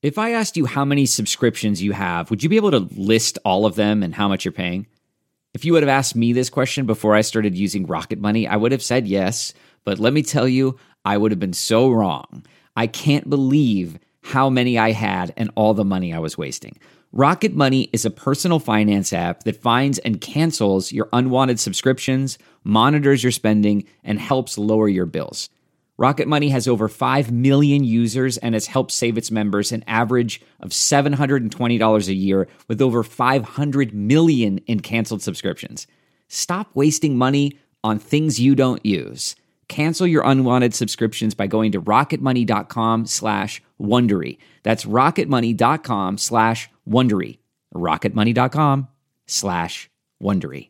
If I asked you how many subscriptions you have, would you be able to list all of them and how much you're paying? If you would have asked me this question before I started using Rocket Money, I would have said yes, but let me tell you, I would have been so wrong. I can't believe how many I had and all the money I was wasting. Rocket Money is a personal finance app that finds and cancels your unwanted subscriptions, monitors your spending, and helps lower your bills. Rocket Money has over 5 million users and has helped save its members an average of $720 a year with over 500 million in canceled subscriptions. Stop wasting money on things you don't use. Cancel your unwanted subscriptions by going to rocketmoney.com/Wondery. That's rocketmoney.com/Wondery. rocketmoney.com/Wondery.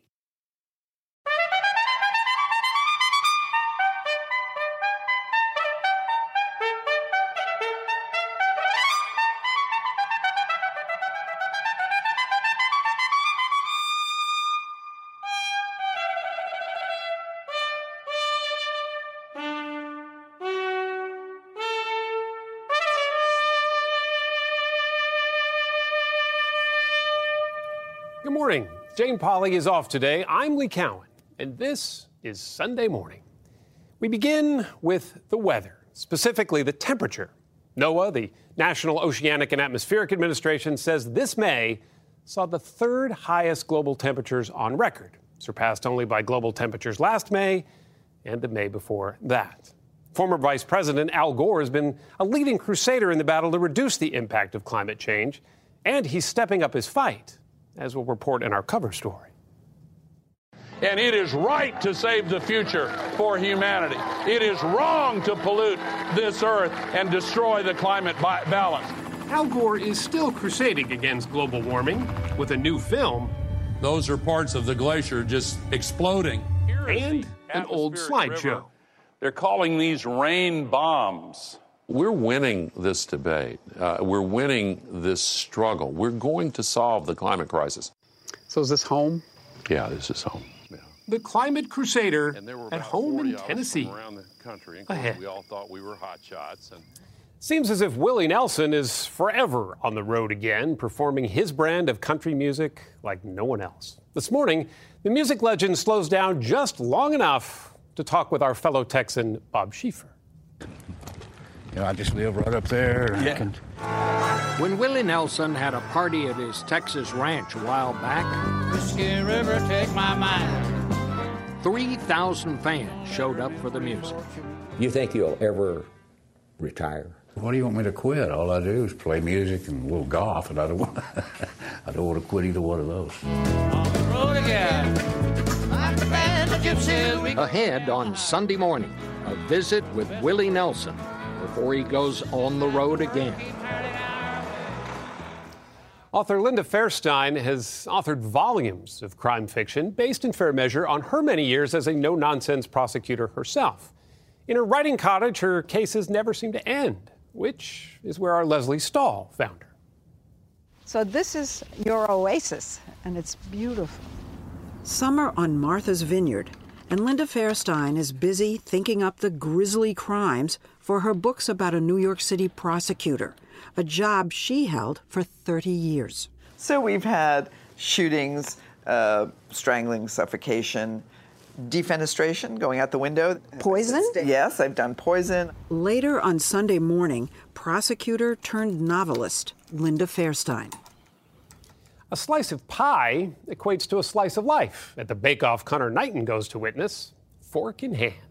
Good morning. Jane Pauley is off today. I'm Lee Cowan, and this is Sunday Morning. We begin with the weather, specifically the temperature. NOAA, the National Oceanic and Atmospheric Administration, says this May saw the third highest global temperatures on record, surpassed only by global temperatures last May and the May before that. Former Vice President Al Gore has been a leading crusader in the battle to reduce the impact of climate change, and he's stepping up his fight, as we'll report in our cover story. And it is right to save the future for humanity. It is wrong to pollute this earth and destroy the climate balance. Al Gore is still crusading against global warming with a new film. Those are parts of the glacier just exploding. And an old slideshow. They're calling these rain bombs. We're winning this debate. We're winning this struggle. We're going to solve the climate crisis. So is this home? Yeah, this is home. Yeah. The climate crusader at home in Tennessee. Around the country, ahead. We all thought we were hot shots. Seems as if Willie Nelson is forever on the road again, performing his brand of country music like no one else. This morning, the music legend slows down just long enough to talk with our fellow Texan, Bob Schieffer. You know, I just live right up there. Yeah. When Willie Nelson had a party at his Texas ranch a while back, Whiskey River, take my mind. 3,000 fans showed up for the music. You think you'll ever retire? What do you want me to quit? All I do is play music and a little golf, and I don't want to quit either one of those. On the road again. Like the band of gypsies. Ahead on Sunday morning, a visit with Willie Nelson before he goes on the road again. Author Linda Fairstein has authored volumes of crime fiction based in fair measure on her many years as a no-nonsense prosecutor herself. In her writing cottage, her cases never seem to end, which is where our Leslie Stahl found her. So this is your oasis, and it's beautiful. Summer on Martha's Vineyard, and Linda Fairstein is busy thinking up the grisly crimes for her books about a New York City prosecutor, a job she held for 30 years. So we've had shootings, strangling, suffocation, defenestration, going out the window. Poison? Yes, I've done poison. Later on Sunday morning, prosecutor turned novelist Linda Fairstein. A slice of pie equates to a slice of life. At the bake-off Connor Knighton goes to witness, fork in hand.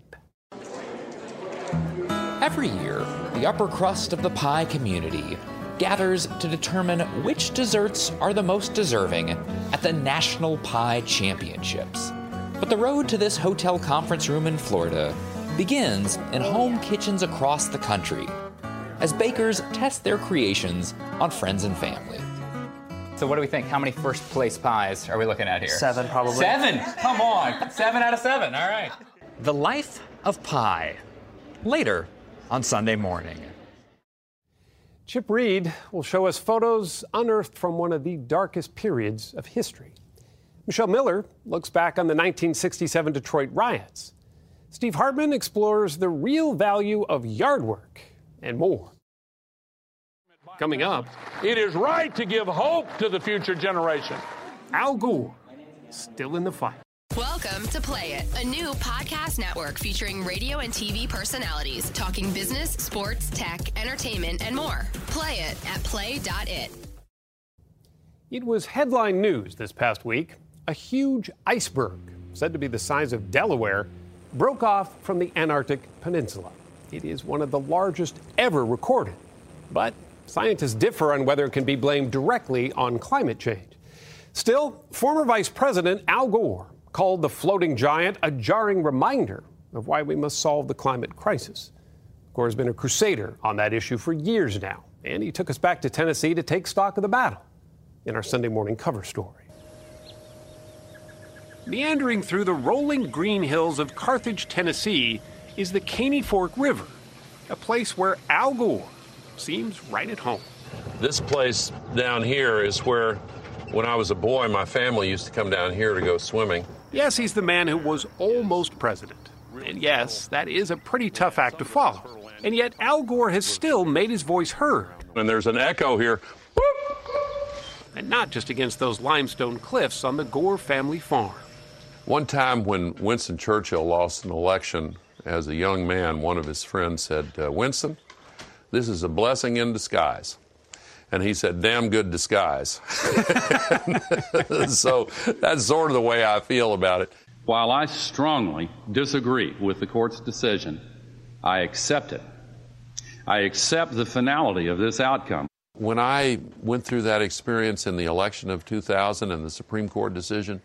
Every year, the upper crust of the pie community gathers to determine which desserts are the most deserving at the National Pie Championships. But the road to this hotel conference room in Florida begins in home kitchens across the country as bakers test their creations on friends and family. So what do we think? How many first place pies are we looking at here? 7, probably. 7? Come on. 7 out of 7. All right. The Life of Pie. Later on Sunday morning. Chip Reed will show us photos unearthed from one of the darkest periods of history. Michelle Miller looks back on the 1967 Detroit riots. Steve Hartman explores the real value of yard work and more. Coming up, it is right to give hope to the future generation. Al Gore, still in the fight. Welcome to Play It, a new podcast network featuring radio and TV personalities talking business, sports, tech, entertainment, and more. Play it at play.it. It was headline news this past week. A huge iceberg, said to be the size of Delaware, broke off from the Antarctic Peninsula. It is one of the largest ever recorded. But scientists differ on whether it can be blamed directly on climate change. Still, former Vice President Al Gore called the floating giant a jarring reminder of why we must solve the climate crisis. Gore has been a crusader on that issue for years now, and he took us back to Tennessee to take stock of the battle in our Sunday morning cover story. Meandering through the rolling green hills of Carthage, Tennessee, is the Caney Fork River, a place where Al Gore seems right at home. This place down here is where, when I was a boy, my family used to come down here to go swimming. Yes, he's the man who was almost president. And yes, that is a pretty tough act to follow. And yet Al Gore has still made his voice heard. And there's an echo here. And not just against those limestone cliffs on the Gore family farm. One time when Winston Churchill lost an election, as a young man, one of his friends said, Winston, this is a blessing in disguise. And he said, damn good disguise. So that's sort of the way I feel about it. While I strongly disagree with the court's decision, I accept it. I accept the finality of this outcome. When I went through that experience in the election of 2000 and the Supreme Court decision,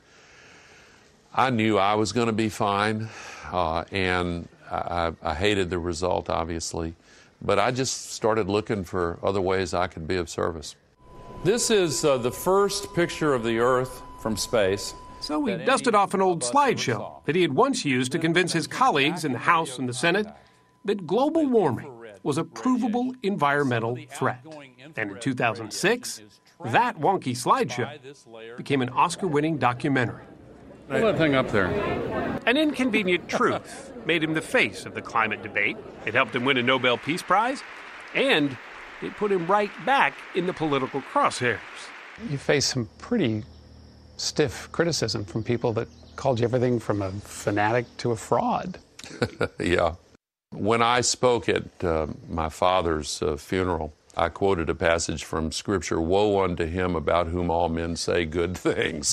I knew I was going to be fine, and I hated the result, obviously. But I just started looking for other ways I could be of service. This is the first picture of the Earth from space. So he dusted off an old slideshow that he had once used to convince his colleagues in the House and the Senate that global warming was a provable environmental threat. And in 2006, that wonky slideshow became an Oscar-winning documentary. Hold that thing up there. An inconvenient truth made him the face of the climate debate. It helped him win a Nobel Peace Prize, and it put him right back in the political crosshairs. You face some pretty stiff criticism from people that called you everything from a fanatic to a fraud. Yeah. When I spoke at my father's funeral, I quoted a passage from Scripture, woe unto him about whom all men say good things.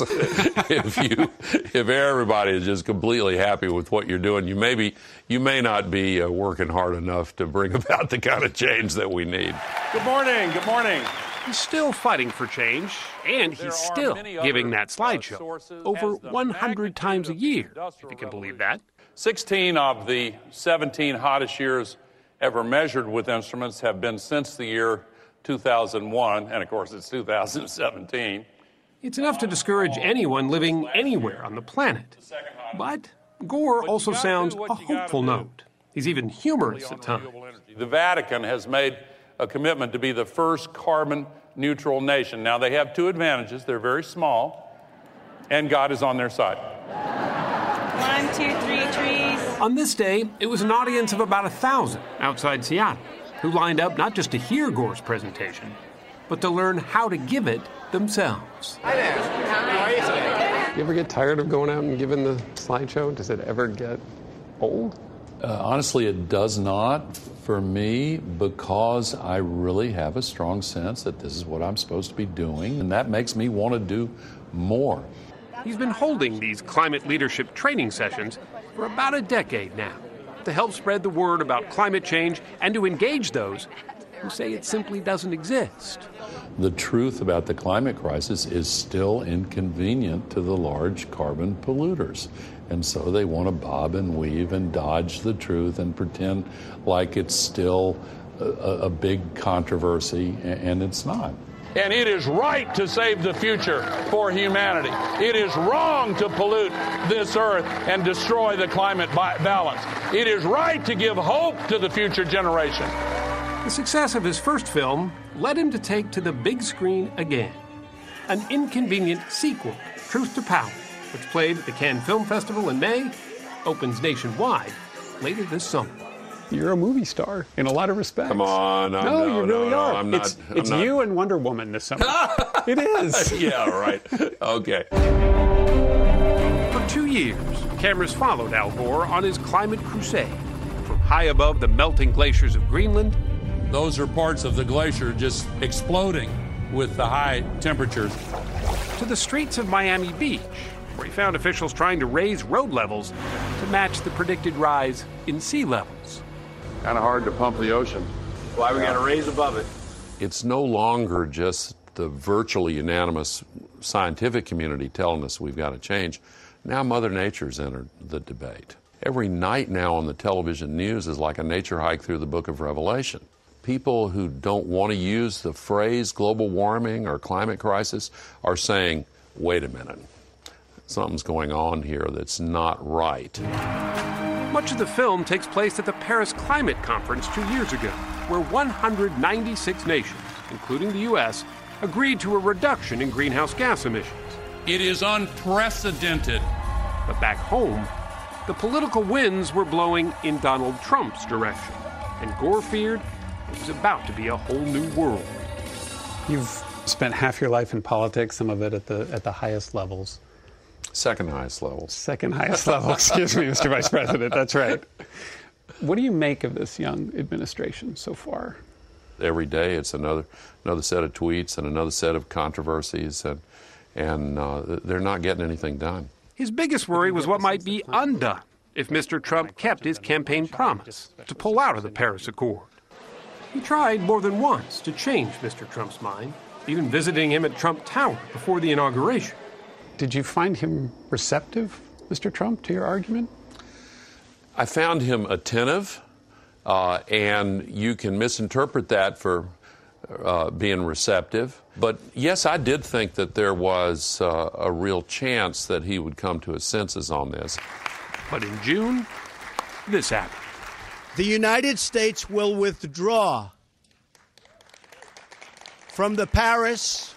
If everybody is just completely happy with what you're doing, you may not be working hard enough to bring about the kind of change that we need. Good morning. Good morning. He's still fighting for change, and he's still giving that slideshow over 100 times a year, if you can believe that. 16 of the 17 hottest years ever measured with instruments have been since the year 2001, and of course it's 2017. It's enough to discourage anyone living anywhere on the planet. But Gore also sounds a hopeful note. He's even humorous at times. The Vatican has made a commitment to be the first carbon-neutral nation. Now, they have two advantages. They're very small, and God is on their side. 1, 2, 3 trees. On this day, it was an audience of about 1,000 outside Seattle who lined up not just to hear Gore's presentation, but to learn how to give it themselves. Hi there. How are you today? You ever get tired of going out and giving the slideshow? Does it ever get old? Honestly, it does not for me, because I really have a strong sense that this is what I'm supposed to be doing, and that makes me want to do more. He's been holding these climate leadership training sessions for about a decade now to help spread the word about climate change and to engage those who say it simply doesn't exist. The truth about the climate crisis is still inconvenient to the large carbon polluters. And so they want to bob and weave and dodge the truth and pretend like it's still a big controversy, and it's not. And it is right to save the future for humanity. It is wrong to pollute this earth and destroy the climate balance. It is right to give hope to the future generation. The success of his first film led him to take to the big screen again. An inconvenient sequel, Truth to Power, which played at the Cannes Film Festival in May, opens nationwide later this summer. You're a movie star in a lot of respects. Come on. No, you really are. I'm not. It's you and Wonder Woman this summer. It is. Yeah, right. Okay. For 2 years, cameras followed Al Gore on his climate crusade. From high above the melting glaciers of Greenland, those are parts of the glacier just exploding with the high temperatures, to the streets of Miami Beach, where he found officials trying to raise road levels to match the predicted rise in sea levels. kind of hard to pump the ocean. Why we got to raise above it? It's no longer just the virtually unanimous scientific community telling us we've got to change. Now Mother Nature's entered the debate. Every night now on the television news is like a nature hike through the book of Revelation. People who don't want to use the phrase global warming or climate crisis are saying, wait a minute, something's going on here that's not right. Much of the film takes place at the Paris Climate Conference 2 years ago, where 196 nations, including the U.S., agreed to a reduction in greenhouse gas emissions. It is unprecedented. But back home, the political winds were blowing in Donald Trump's direction, and Gore feared it was about to be a whole new world. You've spent half your life in politics, some of it at the highest levels. Second highest level. Second highest level, excuse me, Mr. Vice President, that's right. What do you make of this young administration so far? Every day it's another set of tweets and another set of controversies, and they're not getting anything done. His biggest worry was what might be undone if Mr. Trump kept his campaign promise to pull out of the Paris Accord. He tried more than once to change Mr. Trump's mind, even visiting him at Trump Tower before the inauguration. Did you find him receptive, Mr. Trump, to your argument? I found him attentive, and you can misinterpret that for being receptive. But yes, I did think that there was a real chance that he would come to his senses on this. But in June, this happened. The United States will withdraw from the Paris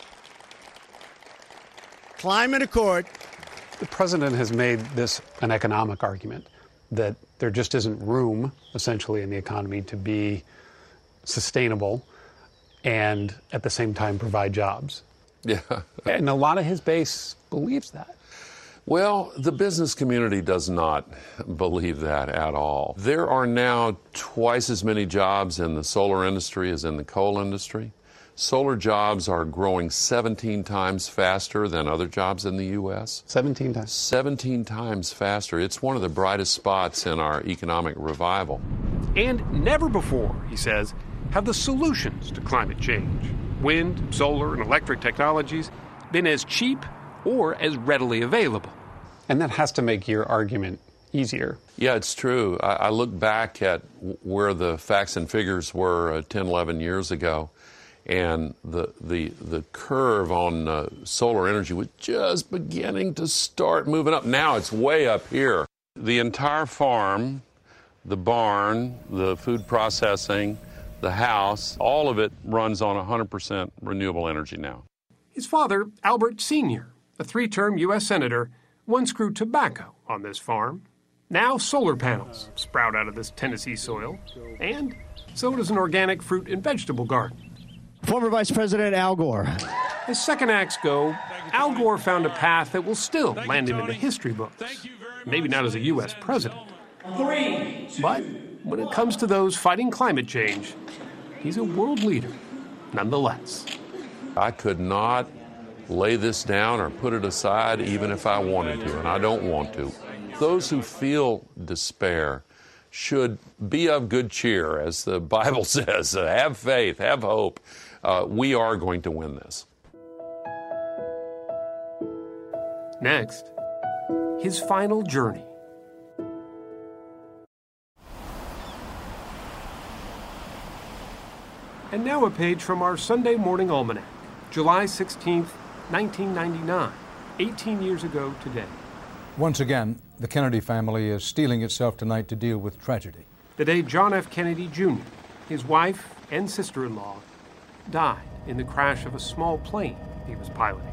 Climate Accord. The president has made this an economic argument, that there just isn't room, essentially, in the economy to be sustainable and at the same time provide jobs. Yeah. And a lot of his base believes that. Well, the business community does not believe that at all. There are now twice as many jobs in the solar industry as in the coal industry. Solar jobs are growing 17 times faster than other jobs in the U.S. 17 times? 17 times faster. It's one of the brightest spots in our economic revival. And never before, he says, have the solutions to climate change, wind, solar, and electric technologies, been as cheap or as readily available. And that has to make your argument easier. Yeah, it's true. I look back at where the facts and figures were 10, 11 years ago, and the curve on solar energy was just beginning to start moving up. Now it's way up here. The entire farm, the barn, the food processing, the house, all of it runs on 100% renewable energy now. His father, Albert Sr., a 3-term U.S. Senator, once grew tobacco on this farm. Now solar panels sprout out of this Tennessee soil, and so does an organic fruit and vegetable garden. Former Vice President Al Gore. As second acts go, Al Gore found a path that will still land him in the history books. Maybe not as a U.S. president. But when it comes to those fighting climate change, he's a world leader nonetheless. I could not lay this down or put it aside even if I wanted to, and I don't want to. Those who feel despair should be of good cheer, as the Bible says. Have faith, have hope. We are going to win this. Next, his final journey. And now a page from our Sunday Morning Almanac, July 16th, 1999, 18 years ago today. Once again, the Kennedy family is steeling itself tonight to deal with tragedy. The day John F. Kennedy Jr., his wife and sister-in-law, died in the crash of a small plane he was piloting.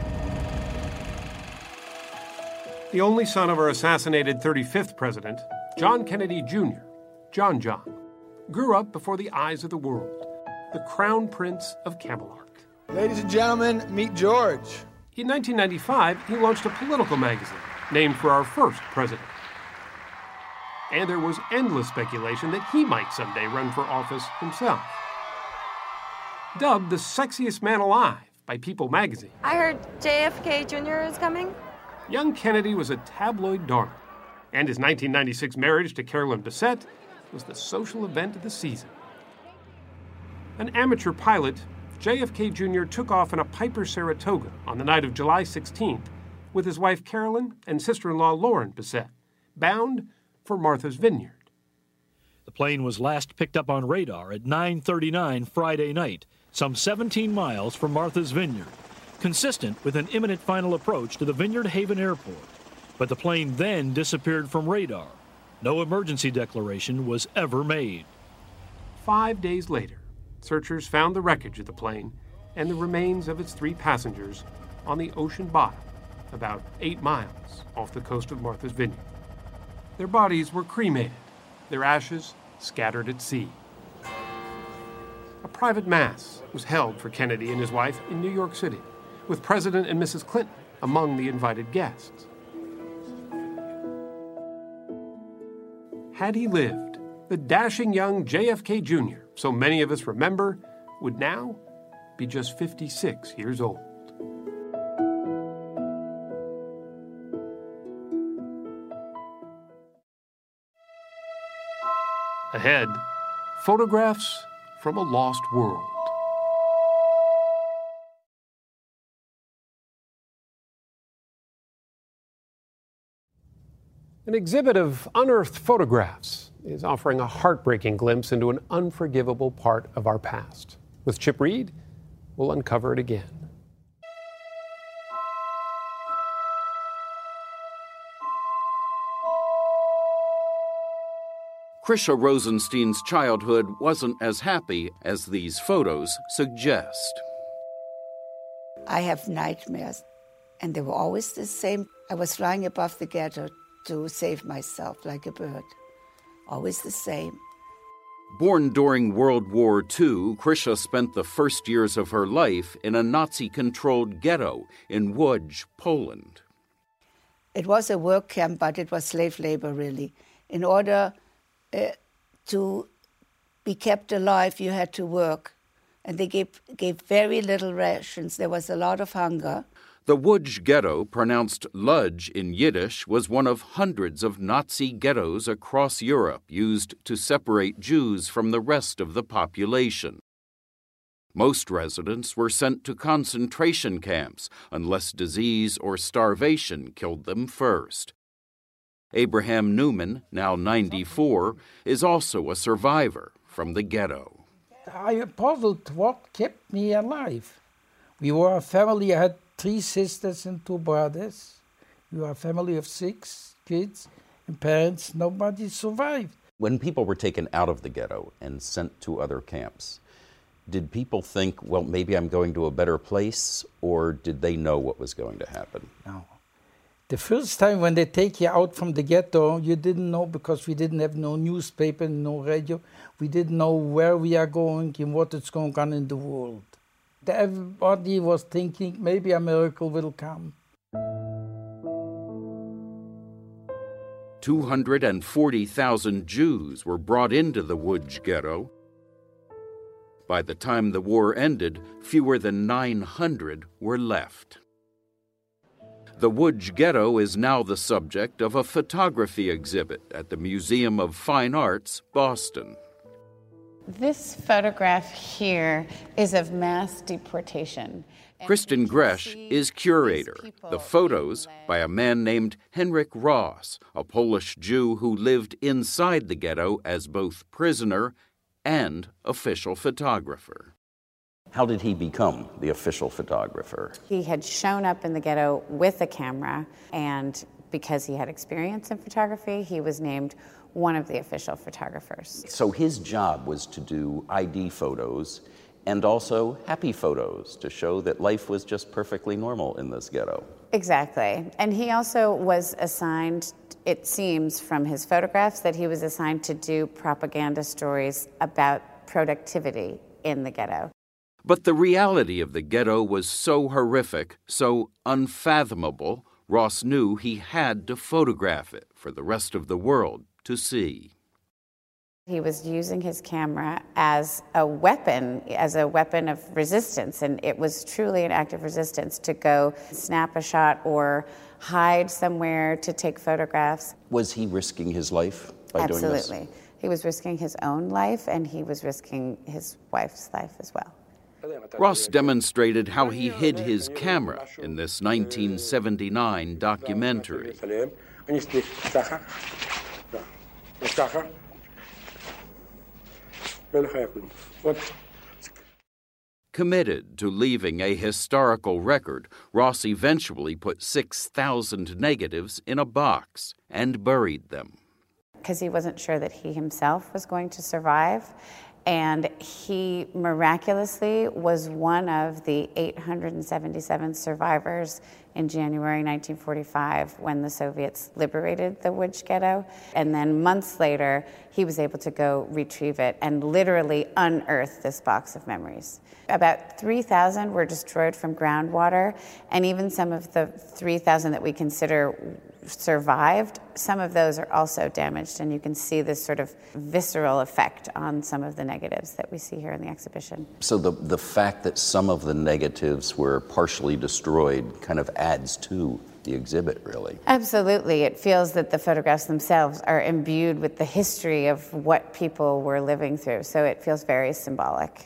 The only son of our assassinated 35th president, John Kennedy Jr., John John, grew up before the eyes of the world, the Crown Prince of Camelot. Ladies and gentlemen, meet George. In 1995, he launched a political magazine named for our first president. And there was endless speculation that he might someday run for office himself. Dubbed the sexiest man alive by People magazine. I heard JFK Jr. is coming. Young Kennedy was a tabloid darling, and his 1996 marriage to Carolyn Bessette was the social event of the season. An amateur pilot, JFK Jr. took off in a Piper Saratoga on the night of July 16th with his wife Carolyn and sister-in-law Lauren Bessette, bound for Martha's Vineyard. The plane was last picked up on radar at 9:39 Friday night, some 17 miles from Martha's Vineyard, consistent with an imminent final approach to the Vineyard Haven Airport. But the plane then disappeared from radar. No emergency declaration was ever made. 5 days later, searchers found the wreckage of the plane and the remains of its 3 passengers on the ocean bottom, about 8 miles off the coast of Martha's Vineyard. Their bodies were cremated, their ashes scattered at sea. A private mass was held for Kennedy and his wife in New York City, with President and Mrs. Clinton among the invited guests. Had he lived, the dashing young JFK Jr., so many of us remember, would now be just 56 years old. Ahead, photographs from a lost world. An exhibit of unearthed photographs is offering a heartbreaking glimpse into an unforgivable part of our past. With Chip Reed, we'll uncover it again. Krisha Rosenstein's childhood wasn't as happy as these photos suggest. I have nightmares, and they were always the same. I was flying above the ghetto to save myself like a bird. Always the same. Born during World War II, Krisha spent the first years of her life in a Nazi-controlled ghetto in Łódź, Poland. It was a work camp, but it was slave labor, really. In order to be kept alive, you had to work. And they gave very little rations. There was a lot of hunger. The Łódź ghetto, pronounced Lodz in Yiddish, was one of hundreds of Nazi ghettos across Europe used to separate Jews from the rest of the population. Most residents were sent to concentration camps unless disease or starvation killed them first. Abraham Newman, now 94, is also a survivor from the ghetto. I puzzled what kept me alive. We were a family. I had 3 sisters and 2 brothers. We were a family of 6 kids and parents. Nobody survived. When people were taken out of the ghetto and sent to other camps, did people think, well, maybe I'm going to a better place, or did they know what was going to happen? No. The first time when they take you out from the ghetto, you didn't know, because we didn't have no newspaper, no radio. We didn't know where we are going and what is going on in the world. Everybody was thinking maybe a miracle will come. 240,000 Jews were brought into the Łódź ghetto. By the time the war ended, fewer than 900 were left. The Łódź ghetto is now the subject of a photography exhibit at the Museum of Fine Arts, Boston. This photograph here is of mass deportation. Kristen Gresh is curator. The photos, by a man named Henryk Ross, a Polish Jew who lived inside the ghetto as both prisoner and official photographer. How did he become the official photographer? He had shown up in the ghetto with a camera, and because he had experience in photography, he was named one of the official photographers. So his job was to do ID photos and also happy photos to show that life was just perfectly normal in this ghetto. Exactly. And he also was assigned, it seems from his photographs, that he was assigned to do propaganda stories about productivity in the ghetto. But the reality of the ghetto was so horrific, so unfathomable, Ross knew he had to photograph it for the rest of the world to see. He was using his camera as a weapon of resistance, and it was truly an act of resistance to go snap a shot or hide somewhere to take photographs. Was he risking his life by doing this? Absolutely. He was risking his own life, and he was risking his wife's life as well. Ross demonstrated how he hid his camera in this 1979 documentary. Committed to leaving a historical record, Ross eventually put 6,000 negatives in a box and buried them. Because he wasn't sure that he himself was going to survive. And he miraculously was one of the 877 survivors in January 1945 when the Soviets liberated the Łódź ghetto. And then months later, he was able to go retrieve it and literally unearth this box of memories. About 3,000 were destroyed from groundwater, and even some of the 3,000 that we consider survived, some of those are also damaged, and you can see this sort of visceral effect on some of the negatives that we see here in the exhibition. So the fact that some of the negatives were partially destroyed kind of adds to the exhibit, really. Absolutely. It feels that the photographs themselves are imbued with the history of what people were living through, so it feels very symbolic.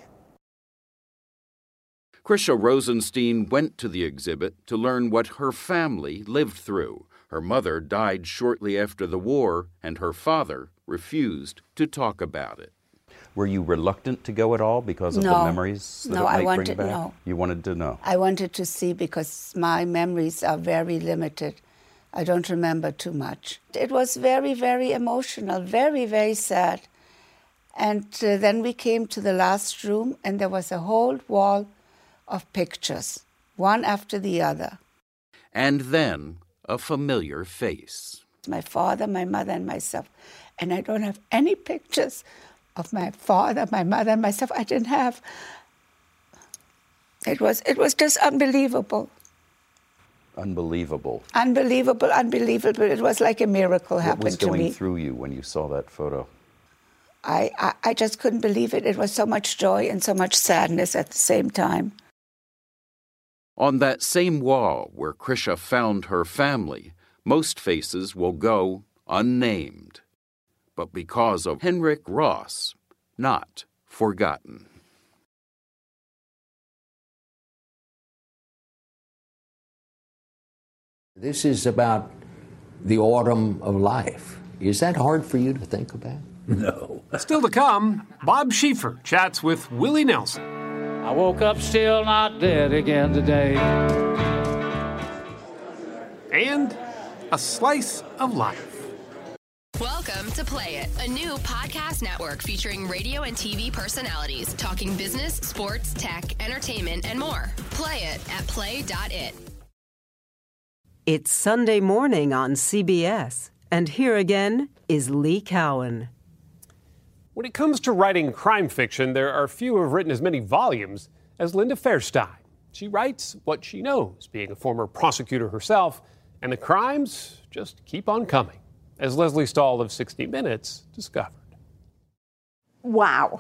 Krisha Rosenstein went to the exhibit to learn what her family lived through. Her mother died shortly after the war, and her father refused to talk about it. Were you reluctant to go at all because of the memories that it might bring back? No. You wanted to know? I wanted to see because my memories are very limited. I don't remember too much. It was very, very emotional, very, very sad. And then we came to the last room, and there was a whole wall of pictures, one after the other. And then a familiar face. My father, my mother, and myself. And I don't have any pictures of my father, my mother, and myself. I didn't have. It was just unbelievable. Unbelievable. Unbelievable. It was like a miracle happened to me. What was going through you when you saw that photo? I just couldn't believe it. It was so much joy and so much sadness at the same time. On that same wall where Krisha found her family, most faces will go unnamed. But because of Henrik Ross, not forgotten. This is about the autumn of life. Is that hard for you to think about? No. Still to come, Bob Schieffer chats with Willie Nelson. I woke up still not dead again today. And a slice of life. Welcome to Play It, a new podcast network featuring radio and TV personalities talking business, sports, tech, entertainment, and more. Play it at play.it. It's Sunday morning on CBS, and here again is Lee Cowan. When it comes to writing crime fiction, there are few who have written as many volumes as Linda Fairstein. She writes what she knows, being a former prosecutor herself, and the crimes just keep on coming, as Leslie Stahl of 60 Minutes discovered. Wow.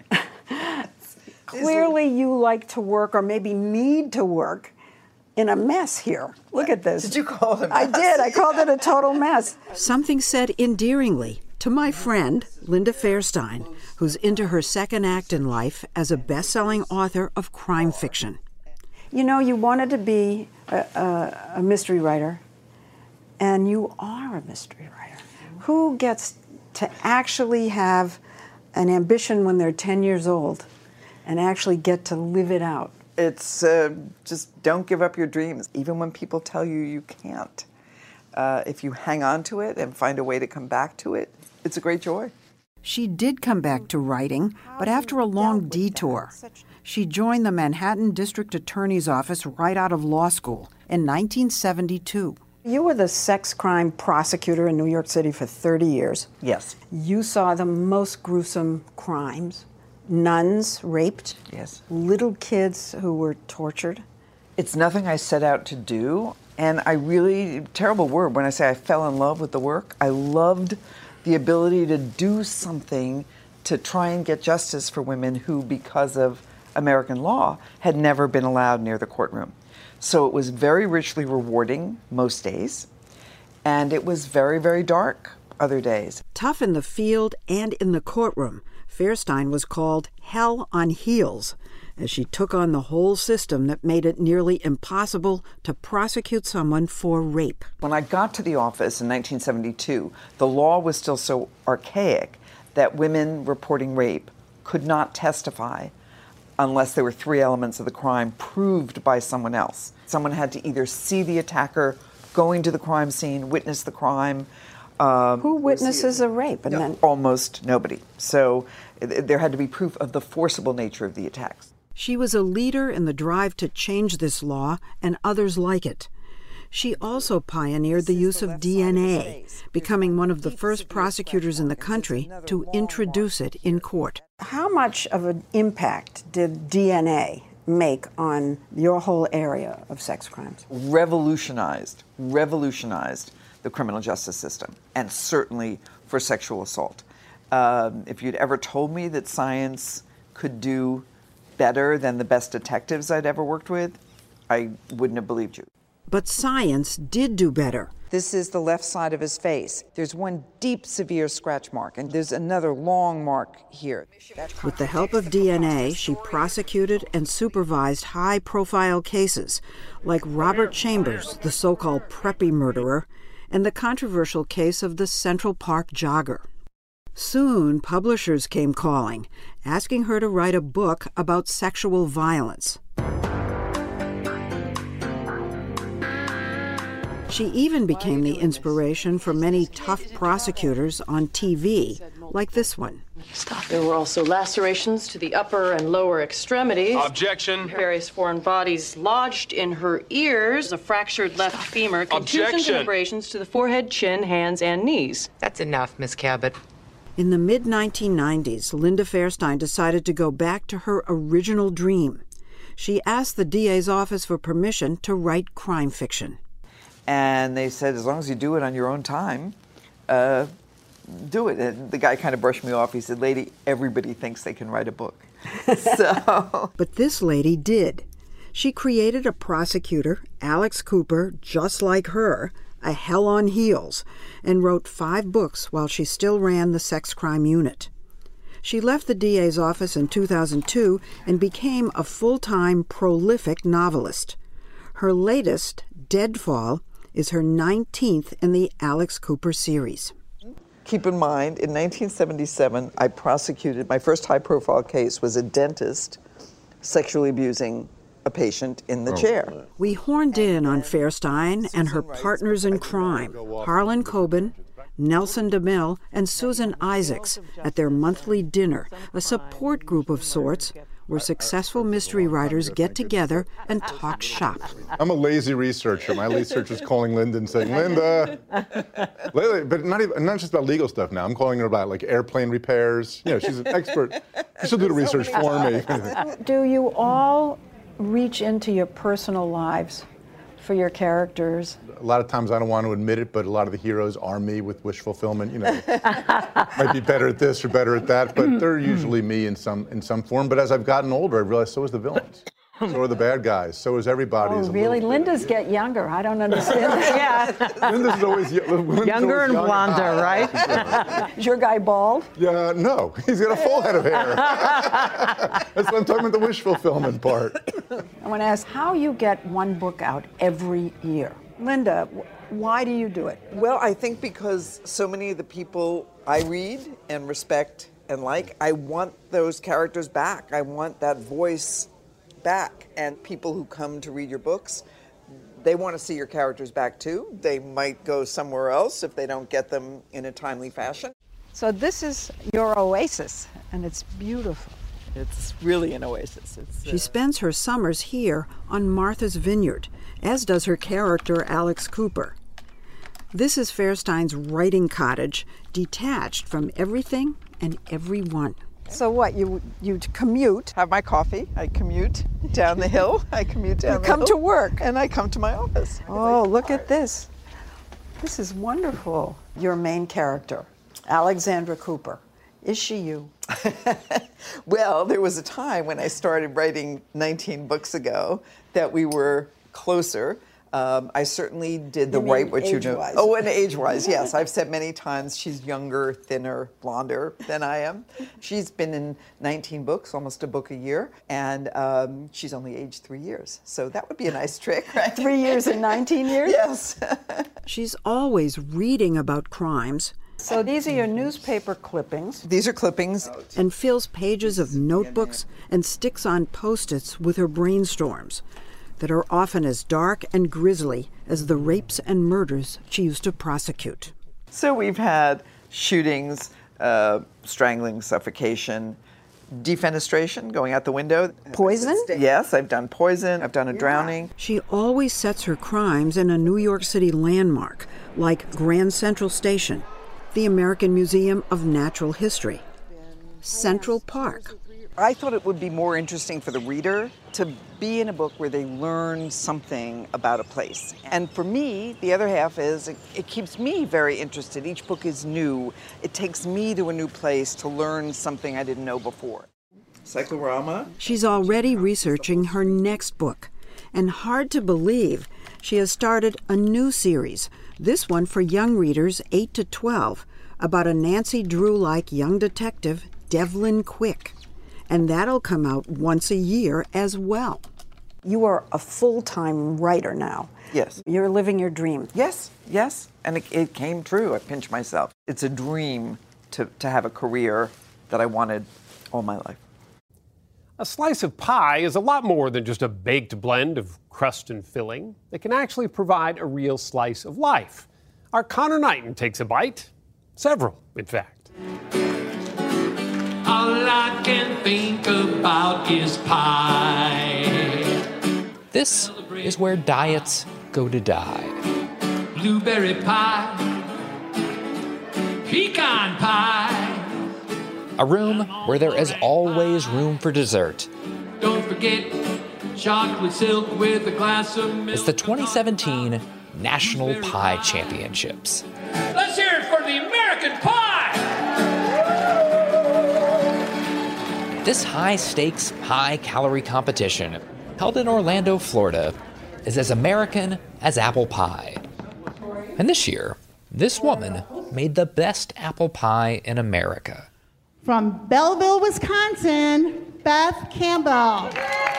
Clearly you like to work, or maybe need to work, in a mess here. Look at this. Did you call it a mess? I did. I called it a total mess. Something said endearingly to my friend, Linda Fairstein, who's into her second act in life as a best-selling author of crime fiction. You know, you wanted to be a mystery writer, and you are a mystery writer. Who gets to actually have an ambition when they're 10 years old and actually get to live it out? It's just don't give up your dreams, even when people tell you you can't. If you hang on to it and find a way to come back to it, it's a great joy. She did come back to writing, but after a long detour. She joined the Manhattan District Attorney's Office right out of law school in 1972. You were the sex crime prosecutor in New York City for 30 years. Yes. You saw the most gruesome crimes. Nuns raped. Yes. Little kids who were tortured. It's nothing I set out to do. And I really, terrible word, when I say I fell in love with the work, I loved the ability to do something to try and get justice for women who, because of American law, had never been allowed near the courtroom. So it was very richly rewarding most days, and it was very, very dark other days. Tough in the field and in the courtroom, Fairstein was called Hell on Heels, as she took on the whole system that made it nearly impossible to prosecute someone for rape. When I got to the office in 1972, the law was still so archaic that women reporting rape could not testify unless there were three elements of the crime proved by someone else. Someone had to either see the attacker going to the crime scene, witness the crime. Who witnesses a rape? And then almost nobody. So there had to be proof of the forcible nature of the attacks. She was a leader in the drive to change this law and others like it. She also pioneered the use of DNA, becoming one of the first prosecutors in the country to introduce it in court. how much of an impact did DNA make on your whole area of sex crimes? Revolutionized the criminal justice system, and certainly for sexual assault. If you'd ever told me that science could do better than the best detectives I'd ever worked with, I wouldn't have believed you. But science did do better. This is the left side of his face. There's one deep, severe scratch mark, and there's another long mark here. With the help of DNA, she prosecuted and supervised high-profile cases, like Robert Chambers, the so-called preppy murderer, and the controversial case of the Central Park jogger. Soon, publishers came calling, asking her to write a book about sexual violence. She even became the inspiration for many tough prosecutors on TV, like this one. There were also lacerations to the upper and lower extremities. Objection. Various foreign bodies lodged in her ears, a fractured left femur, contusions and abrasions to the forehead, chin, hands, and knees. That's enough, Miss Cabot. In the mid-1990s, Linda Fairstein decided to go back to her original dream. She asked the DA's office for permission to write crime fiction. And they said, as long as you do it on your own time, do it. And the guy kind of brushed me off. He said, lady, everybody thinks they can write a book. But this lady did. She created a prosecutor, Alex Cooper, just like her, a hell on heels, and wrote 5 books while she still ran the sex crime unit. She left the DA's office in 2002 and became a full-time, prolific novelist. Her latest, Deadfall, is her 19th in the Alex Cooper series. Keep in mind, in 1977, I prosecuted, my first high-profile case was a dentist sexually abusing a patient in the chair. We horned in on Fairstein and her partners in crime, Harlan Coben, Nelson DeMille, and Susan Isaacs, at their monthly dinner, a support group of sorts where successful mystery writers get together and talk shop. I'm a lazy researcher. My researcher is calling Linda and saying, Linda, but not just about legal stuff now. I'm calling her about like airplane repairs. You know, she's an expert. She'll do the research for me. Do you all reach into your personal lives for your characters? A lot of times I don't want to admit it, but a lot of the heroes are me with wish fulfillment. You know, might be better at this or better at that, but they're usually me in some form. But as I've gotten older, I've realized so is the villains. So are the bad guys. So is everybody. Oh, really? Linda's get younger. I don't understand that. Yeah. Linda's always younger and blonder, right? Is your guy bald? Yeah, no. He's got a full head of hair. That's what I'm talking about, the wish fulfillment part. I want to ask how you get one book out every year. Linda, why do you do it? Well, I think because so many of the people I read and respect and like, I want those characters back. I want that voice back. And people who come to read your books, they want to see your characters back too. They might go somewhere else if they don't get them in a timely fashion. So this is your oasis, and it's beautiful. It's really an oasis. She spends her summers here on Martha's Vineyard, as does her character Alex Cooper. This is Fairstein's writing cottage, detached from everything and everyone. So what, you commute, have my coffee, I commute down the hill, I commute down the hill. You come to work. And I come to my office. Oh, look at this. This is wonderful. Your main character, Alexandra Cooper. Is she you? Well, there was a time when I started writing 19 books ago that we were closer. I certainly did the right what you do. Oh, and age-wise, yes. I've said many times she's younger, thinner, blonder than I am. She's been in 19 books, almost a book a year, and she's only aged 3 years. So that would be a nice trick, right? 3 years and 19 years? Yes. She's always reading about crimes. So these are your newspaper clippings. These are clippings. And fills pages of notebooks and sticks on Post-its with her brainstorms that are often as dark and grisly as the rapes and murders she used to prosecute. So we've had shootings, strangling, suffocation, defenestration, going out the window. Poison? Yes, I've done poison, I've done a drowning. She always sets her crimes in a New York City landmark, like Grand Central Station, the American Museum of Natural History, Central Park. I thought it would be more interesting for the reader to be in a book where they learn something about a place. And for me, the other half is it keeps me very interested. Each book is new. It takes me to a new place to learn something I didn't know before. Cyclorama. She's already researching her next book. And hard to believe, she has started a new series, this one for young readers 8 to 12, about a Nancy Drew-like young detective, Devlin Quick. And that'll come out once a year as well. You are a full-time writer now. Yes. You're living your dream. Yes, yes. And it came true. I pinch myself. It's a dream to have a career that I wanted all my life. A slice of pie is a lot more than just a baked blend of crust and filling. It can actually provide a real slice of life. Our Connor Knighton takes a bite. Several, in fact. All I can think about is pie. This is where diets go to die. Blueberry pie, pecan pie. A room where there is always room for dessert. Don't forget chocolate silk with a glass of milk. It's the 2017 National Pie Championships. Let's hear it for the American pie! This high-stakes, high-calorie competition, held in Orlando, Florida, is as American as apple pie. And this year, this woman made the best apple pie in America. From Belleville, Wisconsin, Beth Campbell.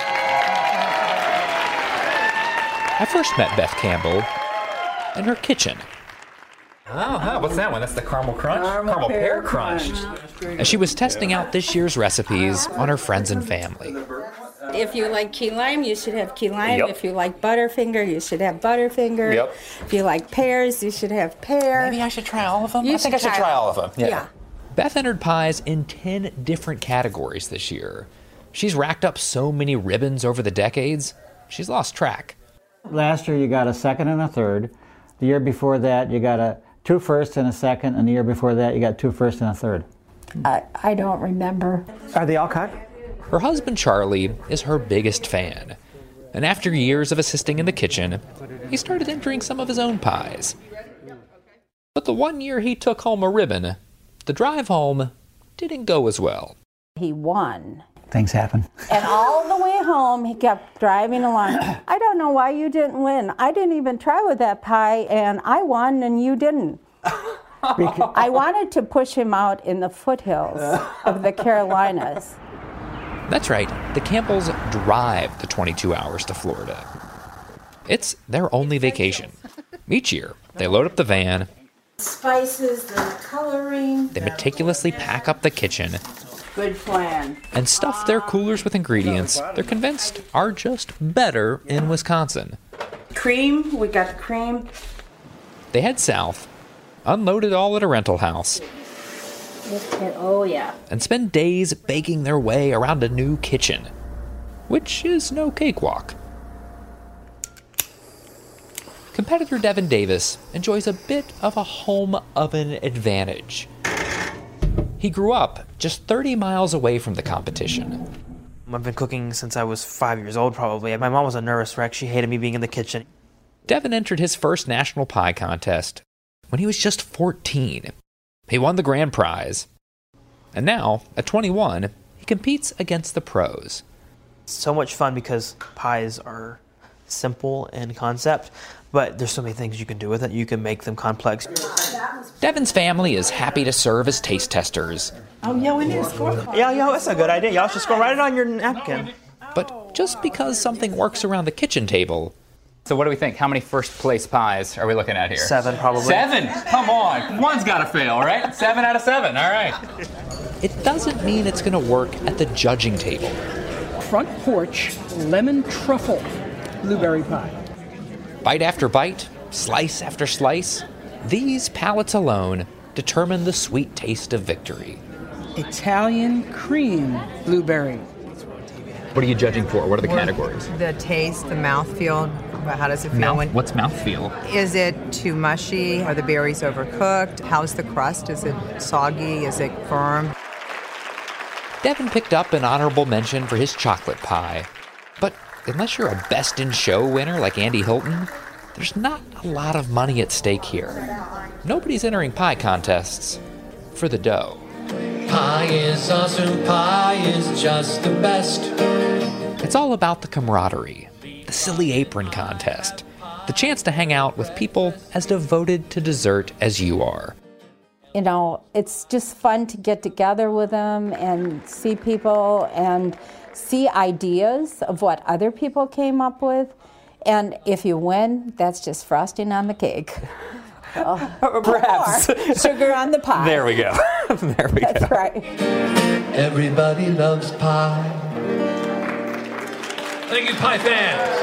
I first met Beth Campbell in her kitchen. Oh, what's that one? That's the caramel crunch? Caramel pear crunch. As she was testing out this year's recipes on her friends and family. If you like key lime, you should have key lime. Yep. If you like Butterfinger, you should have Butterfinger. Yep. If you like pears, you should have pear. Maybe I should try all of them? I think I should try all of them. Yeah. Beth entered pies in 10 different categories this year. She's racked up so many ribbons over the decades, she's lost track. Last year you got a second and a third. The year before that you got 2 firsts and a second, and the year before that you got 2 firsts and a third. I don't remember. Are they all cut? Her husband Charlie is her biggest fan. And after years of assisting in the kitchen, he started entering some of his own pies. But the one year he took home a ribbon, the drive home didn't go as well. He won. Things happen. And all the way home, he kept driving along. I don't know why you didn't win. I didn't even try with that pie, and I won, and you didn't. I wanted to push him out in the foothills of the Carolinas. That's right, the Campbells drive the 22 hours to Florida. It's their only vacation. Each year, they load up the van. Spices, the coloring. They meticulously pack up the kitchen. Good plan. And stuff their coolers with ingredients they're convinced are just better in Wisconsin. Cream, we got cream. They head south, unloaded all at a rental house. Oh, yeah. and spend days baking their way around a new kitchen, which is no cakewalk. Competitor Devin Davis enjoys a bit of a home oven advantage. He grew up just 30 miles away from the competition. I've been cooking since I was 5 years old, probably. My mom was a nervous wreck. She hated me being in the kitchen. Devin entered his first national pie contest when he was just 14. He won the grand prize. And now, at 21, he competes against the pros. So much fun because pies are simple in concept, but there's so many things you can do with it. You can make them complex. Devin's family is happy to serve as taste testers. Oh, yeah, we need a scorecard. Yeah, that's a good idea. Y'all should write it on your napkin. But just because something works around the kitchen table... So what do we think? How many first place pies are we looking at here? 7, probably. 7? Come on. One's got to fail, right? 7 out of 7. All right. It doesn't mean it's going to work at the judging table. Front porch lemon truffle blueberry pie. Bite after bite, slice after slice, these palates alone determine the sweet taste of victory. Italian cream blueberry. What are you judging for? What are the categories? The taste, the mouthfeel. How does it feel? What's mouthfeel? Is it too mushy? Are the berries overcooked? How's the crust? Is it soggy? Is it firm? Devin picked up an honorable mention for his chocolate pie. But unless you're a Best in Show winner like Andy Hilton, there's not a lot of money at stake here. Nobody's entering pie contests for the dough. Pie is awesome, pie is just the best. It's all about the camaraderie, the silly apron contest, the chance to hang out with people as devoted to dessert as you are. You know, it's just fun to get together with them and see people and see ideas of what other people came up with. And if you win, that's just frosting on the cake. Perhaps. Sugar on the pie. There we go. There we That's go. right. Everybody loves pie. Thank you, pie fans.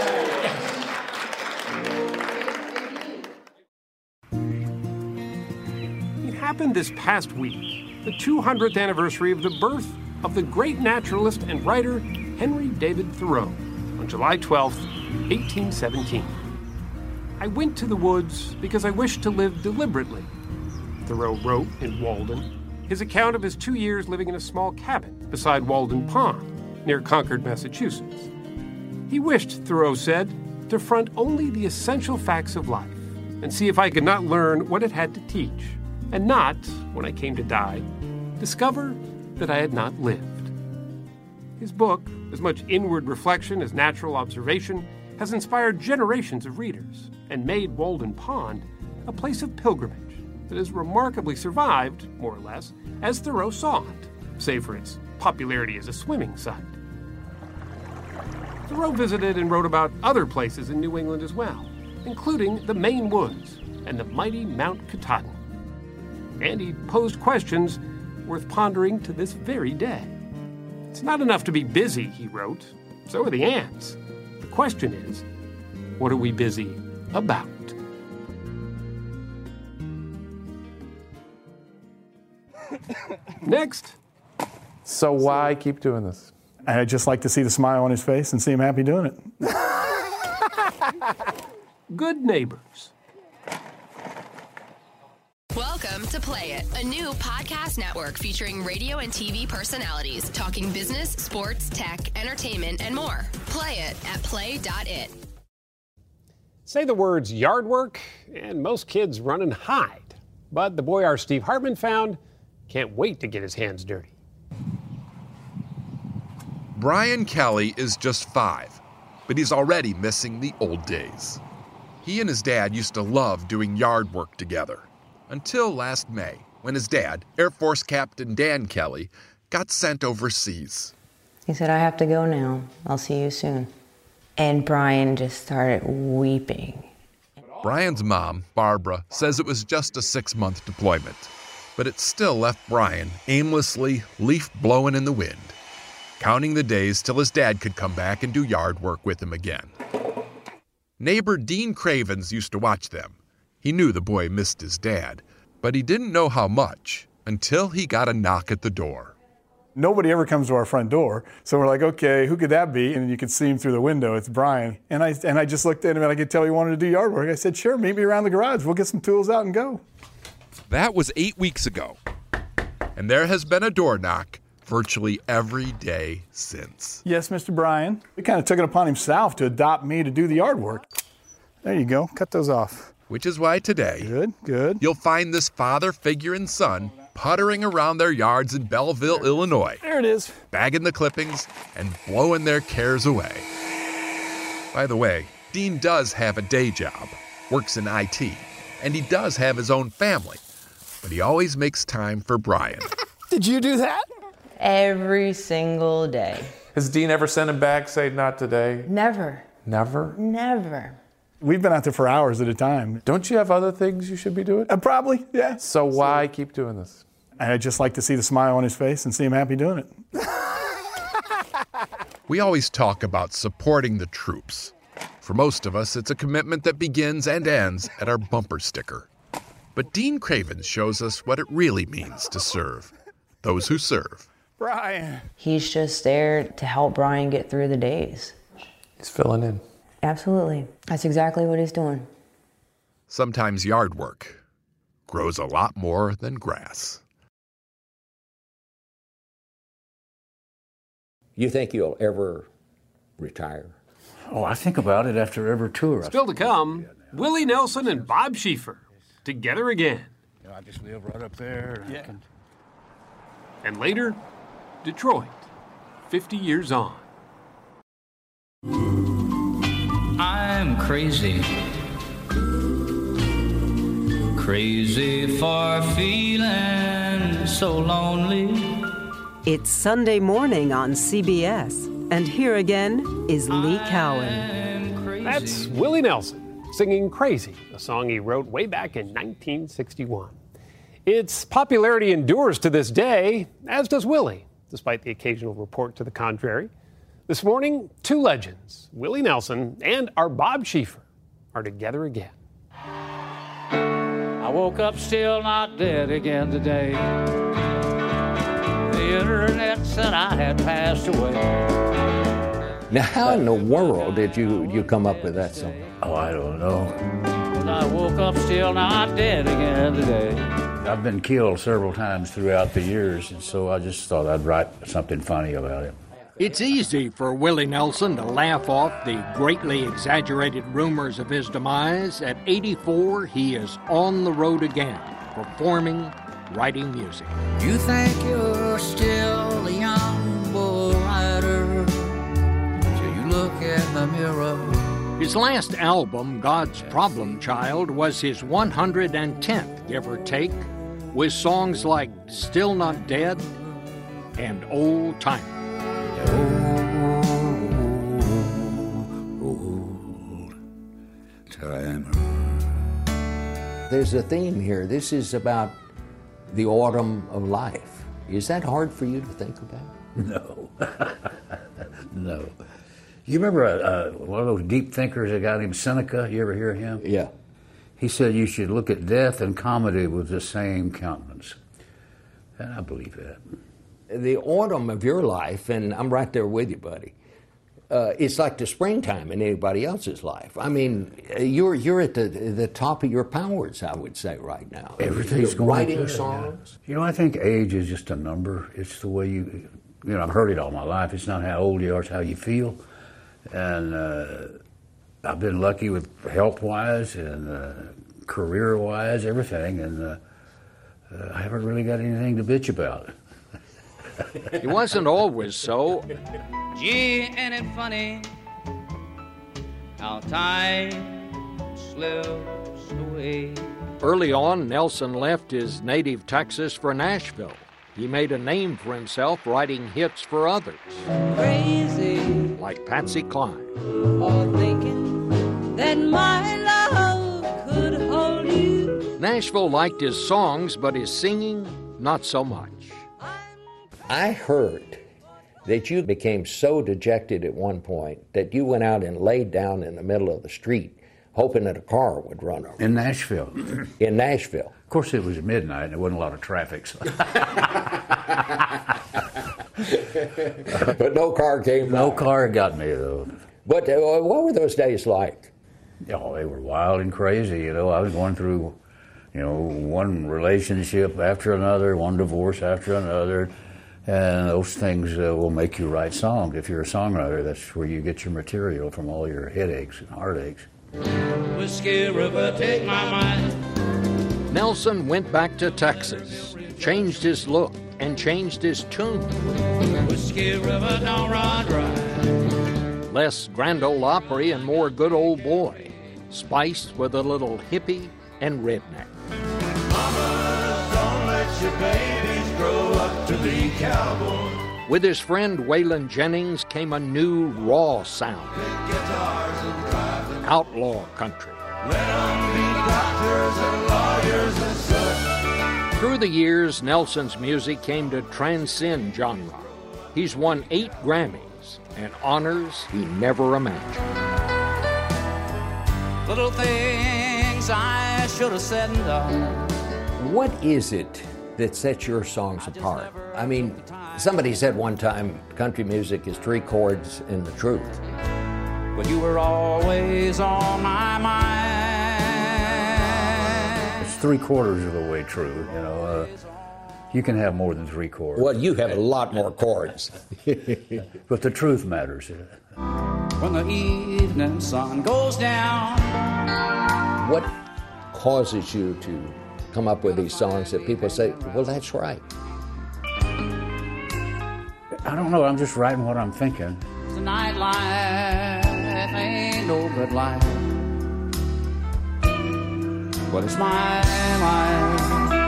It happened this past week, the 200th anniversary of the birth of the great naturalist and writer Henry David Thoreau on July 12th, 1817. I went to the woods because I wished to live deliberately, Thoreau wrote in Walden, his account of his 2 years living in a small cabin beside Walden Pond, near Concord, Massachusetts. He wished, Thoreau said, to front only the essential facts of life and see if I could not learn what it had to teach, and not, when I came to die, discover that I had not lived. His book, as much inward reflection as natural observation, has inspired generations of readers and made Walden Pond a place of pilgrimage that has remarkably survived, more or less, as Thoreau saw it, save for its popularity as a swimming site. Thoreau visited and wrote about other places in New England as well, including the Maine woods and the mighty Mount Katahdin. And he posed questions worth pondering to this very day. It's not enough to be busy, he wrote. So are the ants. The question is, what are we busy about? Next. So why keep doing this? I'd just like to see the smile on his face and see him happy doing it. Good neighbors. Welcome to Play It, a new podcast network featuring radio and TV personalities talking business, sports, tech, entertainment, and more. Play it at play.it. Say the words yard work, and most kids run and hide. But the boy our Steve Hartman found can't wait to get his hands dirty. Brian Kelly is just 5, but he's already missing the old days. He and his dad used to love doing yard work together. Until last May, when his dad, Air Force Captain Dan Kelly, got sent overseas. He said, "I have to go now. I'll see you soon." And Brian just started weeping. Brian's mom, Barbara, says it was just a 6-month deployment, but it still left Brian aimlessly, leaf blowing in the wind, counting the days till his dad could come back and do yard work with him again. Neighbor Dean Cravens used to watch them. He knew the boy missed his dad, but he didn't know how much. until he got a knock at the door. Nobody ever comes to our front door, so we're like, okay, who could that be? And you could see him through the window. It's Brian. And I just looked at him and I could tell he wanted to do yard work. I said, sure, meet me around the garage. We'll get some tools out and go. That was 8 weeks ago. And there has been a door knock virtually every day since. Yes, Mr. Brian. He kind of took it upon himself to adopt me to do the yard work. There you go. Cut those off. Which is why today, good. You'll find this father figure and son puttering around their yards in Belleville, Illinois. There it is. Bagging the clippings and blowing their cares away. By the way, Dean does have a day job, works in IT, and he does have his own family. But he always makes time for Brian. Did you do that? Every single day. Has Dean ever sent him back, say, not today? Never. Never? Never. We've been out there for hours at a time. Don't you have other things you should be doing? Probably, yeah. So why keep doing this? I'd just like to see the smile on his face and see him happy doing it. We always talk about supporting the troops. For most of us, it's a commitment that begins and ends at our bumper sticker. But Dean Cravens shows us what it really means to serve. Those who serve. Brian. He's just there to help Brian get through the days. He's filling in. Absolutely. That's exactly what he's doing. Sometimes yard work grows a lot more than grass. You think you'll ever retire? Oh, I think about it after every tour. Still to come, Willie Nelson and Bob Schieffer together again. I just live right up there. Yeah. And later, Detroit, 50 years on. I'm crazy. Crazy for feeling so lonely. It's Sunday morning on CBS, and here again is Lee Cowan. That's Willie Nelson singing Crazy, a song he wrote way back in 1961. Its popularity endures to this day, as does Willie, despite the occasional report to the contrary. This morning, two legends, Willie Nelson and our Bob Schieffer, are together again. I woke up still not dead again today. The internet said I had passed away. Now, how in the world did you come up with that song? Oh, I don't know. I woke up still not dead again today. I've been killed several times throughout the years, and so I just thought I'd write something funny about it. It's easy for Willie Nelson to laugh off the greatly exaggerated rumors of his demise. At 84, he is on the road again, performing, writing music. You think you're still a young bull rider till you look in the mirror. His last album, God's Problem Child, was his 110th, give or take, with songs like Still Not Dead and Old Timer. There's a theme here. This is about the autumn of life. Is that hard for you to think about? No. No. You remember one of those deep thinkers, a guy named Seneca? You ever hear of him? Yeah. He said you should look at death and comedy with the same countenance. And I believe that. The autumn of your life, and I'm right there with you, buddy, it's like the springtime in anybody else's life. I mean, you're at the top of your powers, I would say, right now. Everything's you're going writing good, songs. Yeah. You know, I think age is just a number. It's the way you know, I've heard it all my life. It's not how old you are, it's how you feel. And I've been lucky with health-wise and career-wise, everything, and I haven't really got anything to bitch about. He wasn't always so. Gee, ain't it funny how time slips away? Early on, Nelson left his native Texas for Nashville. He made a name for himself writing hits for others. Crazy. Like Patsy Cline. Or thinking that my love could hold you. Nashville liked his songs, but his singing, not so much. I heard that you became so dejected at one point that you went out and laid down in the middle of the street hoping that a car would run over. In Nashville. In Nashville. Of course, it was midnight and there wasn't a lot of traffic. So. But no car came by. No car got me, though. But what were those days like? Oh, they were wild and crazy. You know, I was going through, you know, one relationship after another, one divorce after another. And those things will make you write songs. If you're a songwriter, that's where you get your material from all your headaches and heartaches. Whiskey River, take my mind. Nelson went back to Texas, changed his look, and changed his tune. Whiskey River, don't run dry. Less Grand Ole Opry and more Good Old Boy, spiced with a little hippie and redneck. Mamas, don't let your babies grow up to be cowboys. With his friend Waylon Jennings came a new raw sound. Outlaw country. Let them be doctors and lawyers and such. Through the years, Nelson's music came to transcend genre. He's won 8 Grammys and honors he never imagined. Little things I should have said and done. What is it that sets your songs apart? I mean, somebody said one time, country music is 3 chords and the truth. But you were always on my mind. It's 3/4 of the way true, you know. You can have more than 3 chords. Well, you have a lot more chords. But the truth matters. When the evening sun goes down. What causes you to come up with these songs that people say, well, that's right? I don't know. I'm just writing what I'm thinking. The nightlife ain't no good life. But it's my life.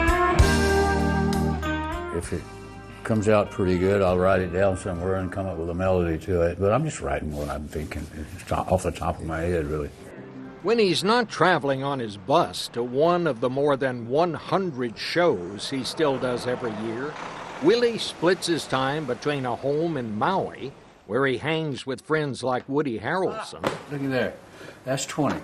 If it comes out pretty good, I'll write it down somewhere and come up with a melody to it. But I'm just writing what I'm thinking. It's off the top of my head, really. When he's not traveling on his bus to one of the more than 100 shows he still does every year, Willie splits his time between a home in Maui, where he hangs with friends like Woody Harrelson. Look at there. That's 20.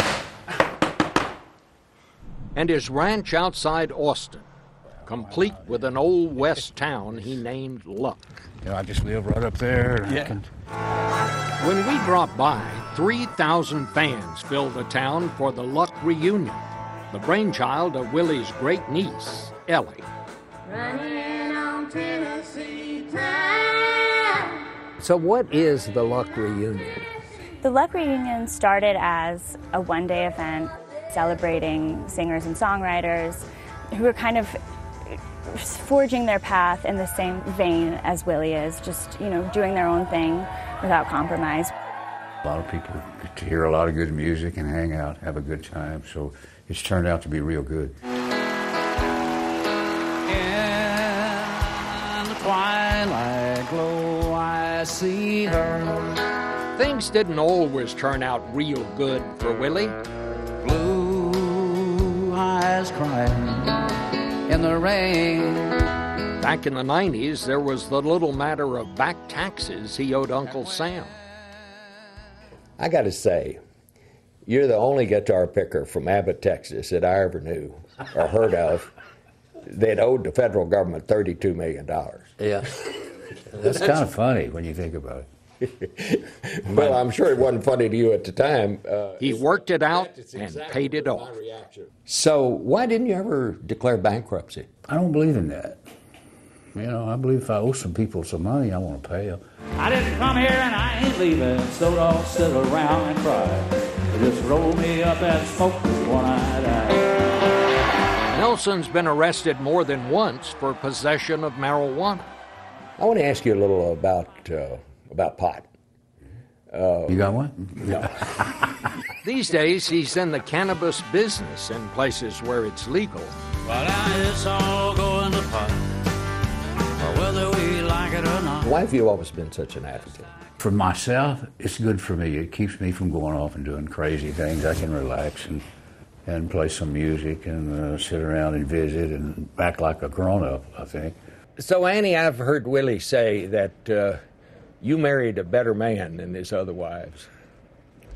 And his ranch outside Austin, complete with an old west town he named Luck. You know, I just live right up there. When we drop by, 3,000 fans fill the town for the Luck reunion, the brainchild of Willie's great niece, Ellie. Running on Tennessee time. So what is the Luck reunion? The Luck reunion started as a one-day event celebrating singers and songwriters who were kind of forging their path in the same vein as Willie is, just, you know, doing their own thing without compromise. A lot of people get to hear a lot of good music and hang out, have a good time, so it's turned out to be real good. In the twilight glow, I see her. Things didn't always turn out real good for Willie. Blue eyes crying in the rain. Back in the 90s, there was the little matter of back taxes he owed Uncle Sam. I got to say, you're the only guitar picker from Abbott, Texas that I ever knew or heard of that owed the federal government $32 million. Yeah. That's kind of funny when you think about it. Well, I'm sure it wasn't funny to you at the time. He worked it out and paid it off. So why didn't you ever declare bankruptcy? I don't believe in that. You know, I believe if I owe some people some money, I want to pay them. I didn't come here and I ain't leaving, so don't sit around and cry. Just roll me up and smoke when I die. Nelson's been arrested more than once for possession of marijuana. I want to ask you a little about pot. You got one? No. These days, he's in the cannabis business in places where it's legal. Well, it's all going to pot, whether we like it or not. Why have you always been such an advocate? For myself, it's good for me. It keeps me from going off and doing crazy things. I can relax and play some music and sit around and visit and act like a grown-up, I think. So, Annie, I've heard Willie say that you married a better man than his other wives.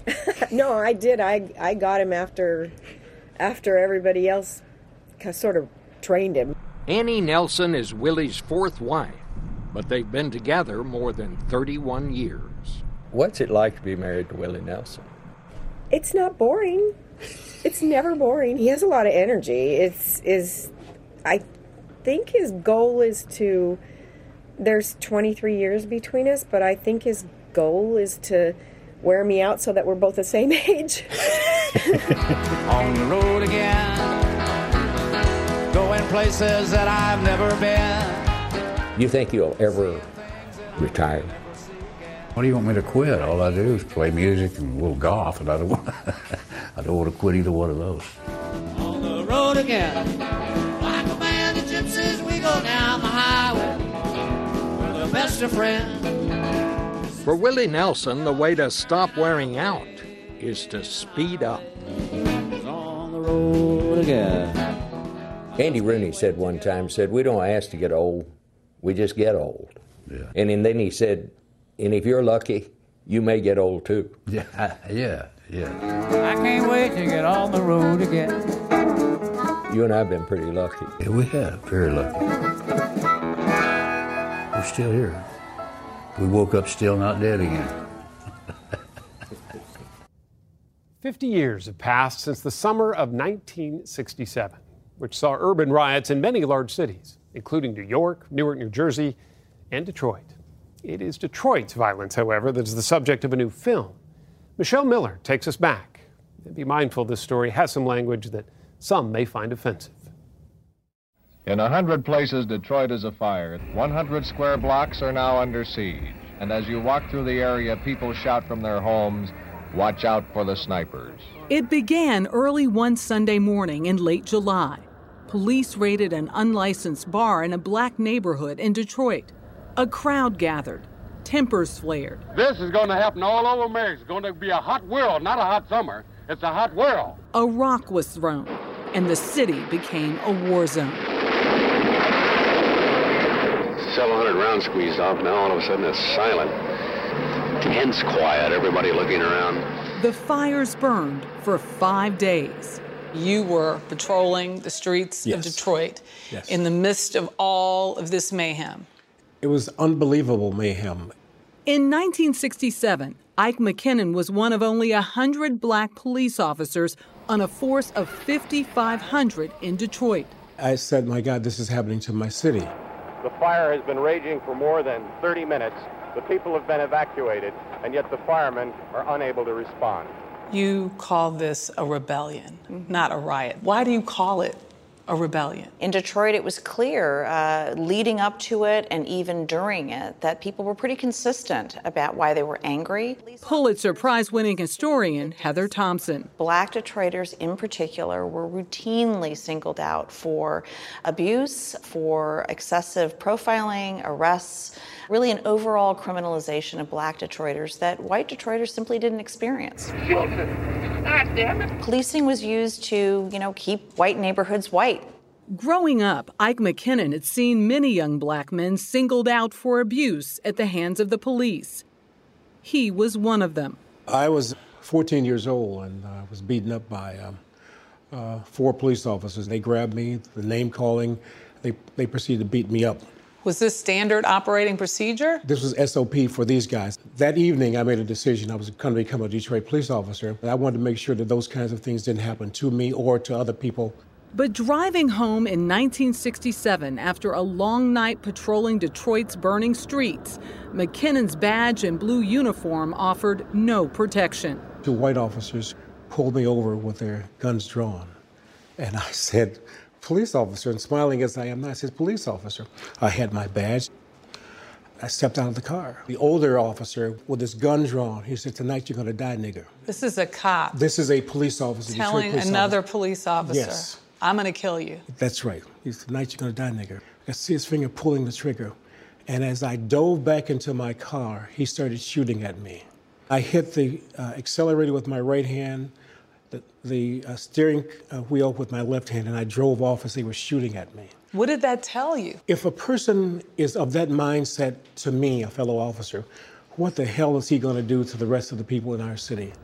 No, I did. I got him after everybody else sort of trained him. Annie Nelson is Willie's fourth wife, but they've been together more than 31 years. What's it like to be married to Willie Nelson? It's not boring. It's never boring. He has a lot of energy. I think his goal is to, there's 23 years between us, but I think his goal is to wear me out so that we're both the same age. On the road again, going places that I've never been. You think you'll ever retire? What do you want me to quit? All I do is play music and a little golf, and I don't want to quit either one of those. On the road again, like a band of gypsies, we go down the highway. We're the best of friends. For Willie Nelson, the way to stop wearing out is to speed up. On the road again. Andy Rooney said one time, we don't ask to get old, we just get old. Yeah. And then he said, and if you're lucky, you may get old too. Yeah. I can't wait to get on the road again. You and I have been pretty lucky. Yeah, we have, very lucky. We're still here. We woke up still not dead again. 50 years have passed since the summer of 1967, which saw urban riots in many large cities, including New York, Newark, New Jersey, and Detroit. It is Detroit's violence, however, that is the subject of a new film. Michelle Miller takes us back. And be mindful this story has some language that some may find offensive. In 100 places, Detroit is afire. 100 square blocks are now under siege. And as you walk through the area, people shout from their homes, "Watch out for the snipers." It began early one Sunday morning in late July. Police raided an unlicensed bar in a black neighborhood in Detroit. A crowd gathered. Tempers flared. This is going to happen all over America. It's going to be a hot world, not a hot summer. It's a hot world. A rock was thrown, and the city became a war zone. Several hundred rounds squeezed off. Now all of a sudden it's silent. Tense quiet, everybody looking around. The fires burned for 5 days. You were patrolling the streets of Detroit in the midst of all of this mayhem. It was unbelievable mayhem. In 1967, Ike McKinnon was one of only 100 black police officers on a force of 5,500 in Detroit. I said, my God, this is happening to my city. The fire has been raging for more than 30 minutes. The people have been evacuated, and yet the firemen are unable to respond. You call this a rebellion, not a riot. Why do you call it a rebellion? In Detroit, it was clear leading up to it and even during it that people were pretty consistent about why they were angry. Pulitzer Prize-winning historian Heather Thompson. Black Detroiters in particular were routinely singled out for abuse, for excessive profiling, arrests, really an overall criminalization of black Detroiters that white Detroiters simply didn't experience. God damn it. Policing was used to, keep white neighborhoods white. Growing up, Ike McKinnon had seen many young black men singled out for abuse at the hands of the police. He was one of them. I was 14 years old and was beaten up by 4 police officers. They grabbed me, the name calling, they proceeded to beat me up. Was this standard operating procedure? This was SOP for these guys. That evening, I made a decision. I was going to become a Detroit police officer. I wanted to make sure that those kinds of things didn't happen to me or to other people. But driving home in 1967 after a long night patrolling Detroit's burning streets, McKinnon's badge and blue uniform offered no protection. 2 white officers pulled me over with their guns drawn. And I said, police officer, and smiling as I am now, I said, police officer. I had my badge. I stepped out of the car. The older officer with his gun drawn, he said, tonight you're gonna die, nigger. This is a cop. This is a police officer. Telling police another officer. Police officer, yes. I'm gonna kill you. That's right. He said, tonight you're gonna die, nigger. I see his finger pulling the trigger. And as I dove back into my car, he started shooting at me. I hit the accelerator with my right hand, the steering wheel with my left hand, and I drove off as they were shooting at me. What did that tell you? If a person is of that mindset to me, a fellow officer, what the hell is he going to do to the rest of the people in our city?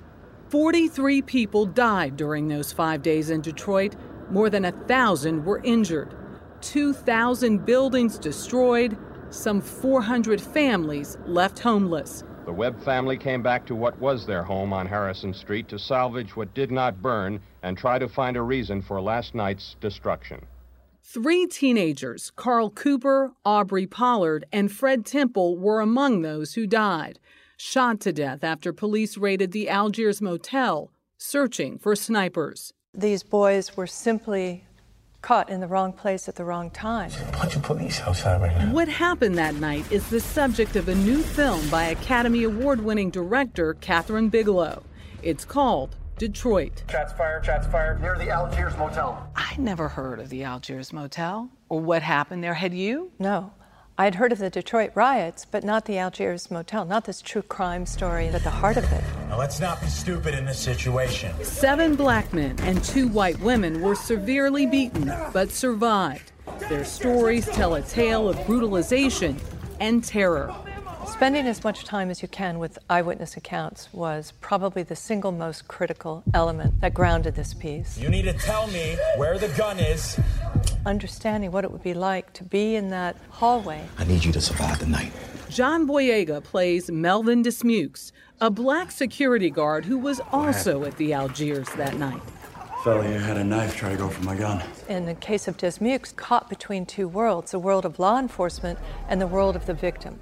43 people died during those 5 days in Detroit. More than 1,000 were injured. 2,000 buildings destroyed. Some 400 families left homeless. The Webb family came back to what was their home on Harrison Street to salvage what did not burn and try to find a reason for last night's destruction. 3 teenagers, Carl Cooper, Aubrey Pollard, and Fred Temple, were among those who died, shot to death after police raided the Algiers motel, searching for snipers. These boys were simply caught in the wrong place at the wrong time. Bunch of police outside right now. What happened that night is the subject of a new film by Academy Award-winning director Kathryn Bigelow. It's called Detroit. Shots fired near the Algiers motel. I never heard of the Algiers motel or what happened there. Had you? No. I'd heard of the Detroit riots, but not the Algiers motel, not this true crime story at the heart of it. Now let's not be stupid in this situation. 7 black men and 2 white women were severely beaten, but survived. Their stories tell a tale of brutalization and terror. Spending as much time as you can with eyewitness accounts was probably the single most critical element that grounded this piece. You need to tell me where the gun is. Understanding what it would be like to be in that hallway. I need you to survive the night. John Boyega plays Melvin Dismukes, a black security guard who was also at the Algiers that night. Fella here had a knife, try to go for my gun. In the case of Dismukes, caught between 2 worlds, the world of law enforcement and the world of the victim.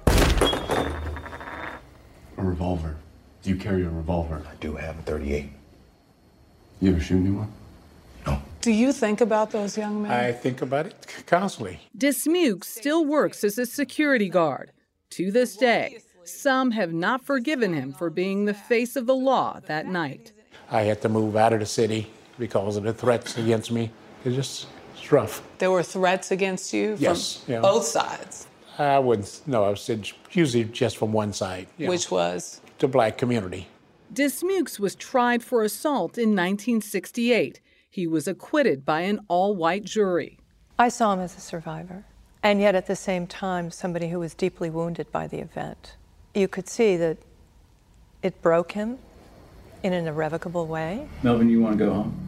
A revolver. Do you carry a revolver? I do have a .38. You ever shoot anyone? Do you think about those young men? I think about it constantly. Dismukes still works as a security guard. To this day, some have not forgiven him for being the face of the law that night. I had to move out of the city because of the threats against me. It's rough. There were threats against you from both sides? I wouldn't, no, I said usually just from one side. Which was? The black community. Dismukes was tried for assault in 1968. He was acquitted by an all-white jury. I saw him as a survivor, and yet at the same time, somebody who was deeply wounded by the event. You could see that it broke him in an irrevocable way. Melvin, you want to go home?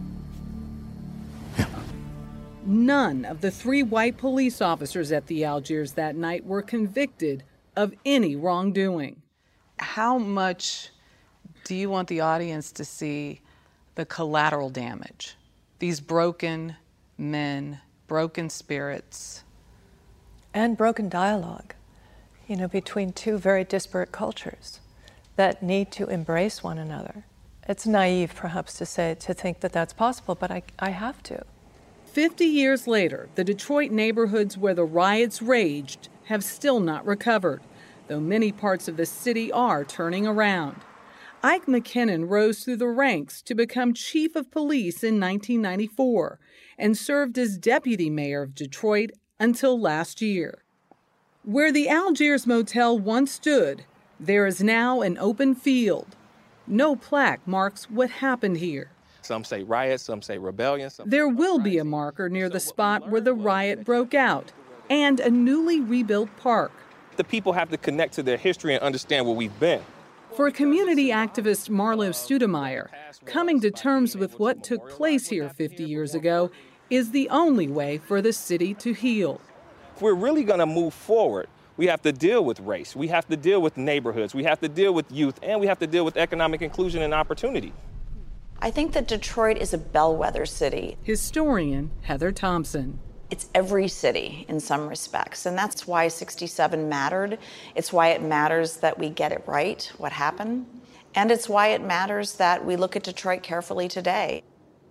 None of the 3 white police officers at the Algiers that night were convicted of any wrongdoing. How much do you want the audience to see the collateral damage? These broken men, broken spirits. And broken dialogue, between 2 very disparate cultures that need to embrace one another. It's naive, perhaps, to think that that's possible, but I have to. 50 years later, the Detroit neighborhoods where the riots raged have still not recovered, though many parts of the city are turning around. Ike McKinnon rose through the ranks to become chief of police in 1994 and served as deputy mayor of Detroit until last year. Where the Algiers motel once stood, there is now an open field. No plaque marks what happened here. Some say riot, some say rebellion. There will be a marker near the spot where the riot broke out and a newly rebuilt park. The people have to connect to their history and understand where we've been. For community activist Marlo Studemeyer, coming to terms with what took place here 50 years ago is the only way for the city to heal. If we're really going to move forward, we have to deal with race, we have to deal with neighborhoods, we have to deal with youth, and we have to deal with economic inclusion and opportunity. I think that Detroit is a bellwether city. Historian Heather Thompson. It's every city in some respects, and that's why 67 mattered. It's why it matters that we get it right, what happened, and it's why it matters that we look at Detroit carefully today.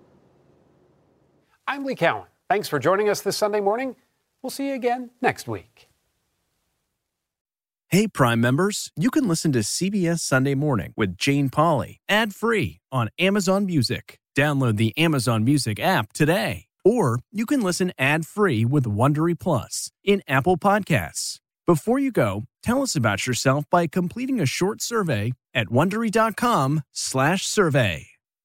I'm Lee Cowan. Thanks for joining us this Sunday morning. We'll see you again next week. Hey, Prime members, you can listen to CBS Sunday Morning with Jane Pauley ad-free on Amazon Music. Download the Amazon Music app today. Or you can listen ad-free with Wondery Plus in Apple Podcasts. Before you go, tell us about yourself by completing a short survey at Wondery.com/survey.